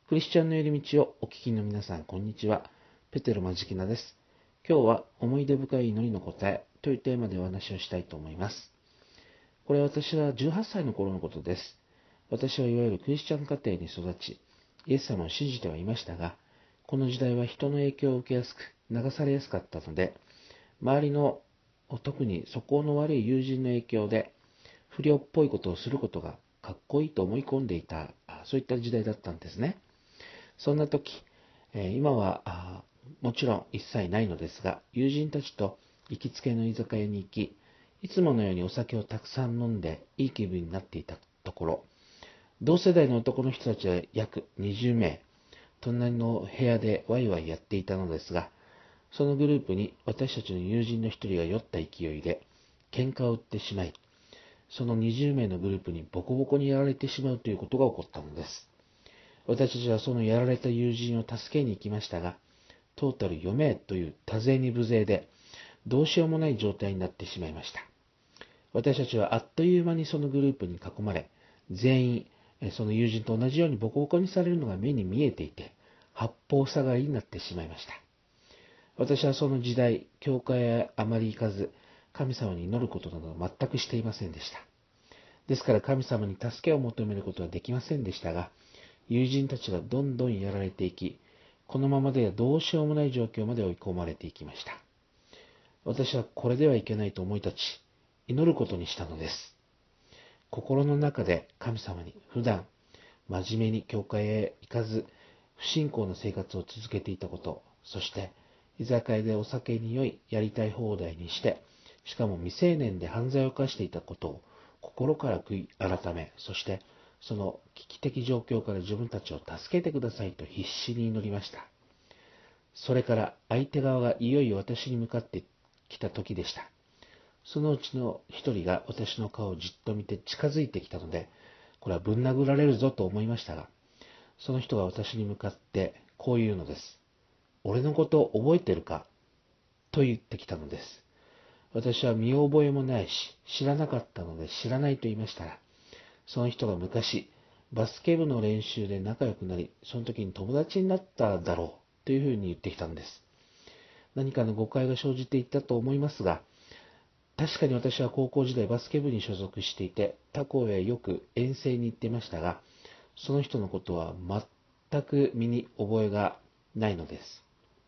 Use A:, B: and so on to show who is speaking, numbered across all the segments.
A: クリスチャンの寄り道をお聞きの皆さん、こんにちは。ペテロマジキナです。今日は思い出深い祈りの答えというテーマでお話をしたいと思います。これは私は18歳の頃のことです。私はいわゆるクリスチャン家庭に育ち、イエス様を信じてはいましたが、この時代は人の影響を受けやすく、流されやすかったので、周りの特に素行の悪い友人の影響で、不良っぽいことをすることがかっこいいと思い込んでいた、そういった時代だったんですね。そんな時、今はもちろん一切ないのですが、友人たちと行きつけの居酒屋に行き、いつものようにお酒をたくさん飲んでいい気分になっていたところ、同世代の男の人たちは約20名、隣の部屋でワイワイやっていたのですが、そのグループに私たちの友人の一人が酔った勢いで喧嘩を売ってしまい、その20名のグループにボコボコにやられてしまうということが起こったのです。私たちはそのやられた友人を助けに行きましたが、トータル4名という多勢に無勢で、どうしようもない状態になってしまいました。私たちはあっという間にそのグループに囲まれ、全員、その友人と同じようにボコボコにされるのが目に見えていて、八方塞がりになってしまいました。私はその時代、教会へあまり行かず、神様に祈ることなど全くしていませんでした。ですから神様に助けを求めることはできませんでしたが、友人たちがどんどんやられていき、このままではどうしようもない状況まで追い込まれていきました。私はこれではいけないと思い立ち、祈ることにしたのです。心の中で神様に普段、真面目に教会へ行かず、不信仰な生活を続けていたこと、そして居酒屋でお酒に酔い、やりたい放題にして、しかも未成年で犯罪を犯していたことを心から悔い改め、そしてその危機的状況から自分たちを助けてくださいと必死に祈りました。それから相手側がいよいよ私に向かってきた時でした。そのうちの一人が私の顔をじっと見て近づいてきたので、これはぶん殴られるぞと思いましたが、その人が私に向かってこう言うのです。俺のことを覚えてるかと言ってきたのです。私は見覚えもないし、知らなかったので知らないと言いましたら、その人が昔、バスケ部の練習で仲良くなり、その時に友達になっただろうというふうに言ってきたのです。何かの誤解が生じていったと思いますが、確かに私は高校時代バスケ部に所属していて、他校へよく遠征に行っていましたが、その人のことは全く身に覚えがないのです。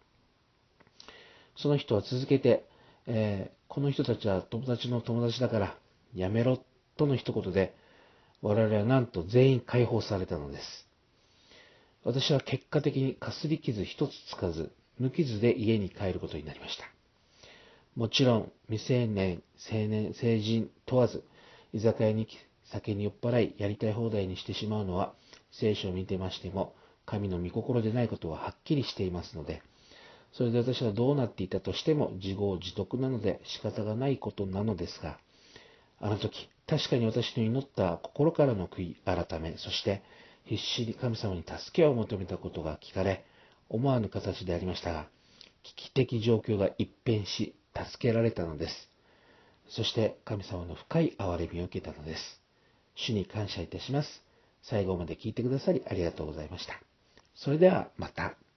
A: その人は続けて、この人たちは友達の友達だからやめろとの一言で、我々はなんと全員解放されたのです。私は結果的にかすり傷一つつかず、無傷で家に帰ることになりました。もちろん、未成年、青年、成人問わず、居酒屋に酒に酔っ払い、やりたい放題にしてしまうのは、聖書を見てましても、神の御心でないことははっきりしていますので、それで私はどうなっていたとしても自業自得なので仕方がないことなのですが、あの時、確かに私の祈った心からの悔い改め、そして必死に神様に助けを求めたことが聞かれ、思わぬ形でありましたが、危機的状況が一変し、助けられたのです。そして神様の深い憐れみを受けたのです。主に感謝いたします。最後まで聞いてくださりありがとうございました。それではまた。